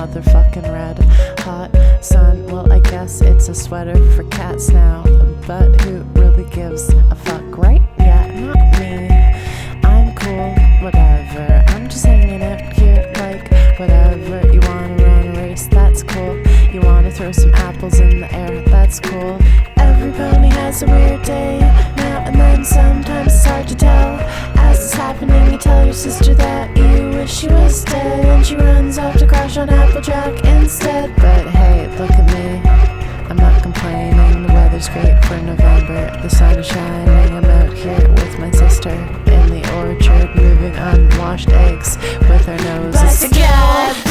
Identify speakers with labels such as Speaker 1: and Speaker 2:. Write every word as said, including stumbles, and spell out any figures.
Speaker 1: motherfucking red hot sun. Well, I guess it's a sweater for cats now, but who really gives a fuck, right? Yeah, not me. I'm cool, whatever. I'm just hanging out here like whatever. You wanna run a race, that's cool. You wanna throw some apples in the air, that's cool. Every pony has a weird day, now and then sometimes it's hard to tell. As it's happening, you tell your sister that you wish she was dead, and she runs off to crash on Applejack instead. But hey, look at me, I'm not complaining. The weather's great for November, the sun is shining. I'm out here with my sister in the orchard, moving unwashed eggs with our noses
Speaker 2: together.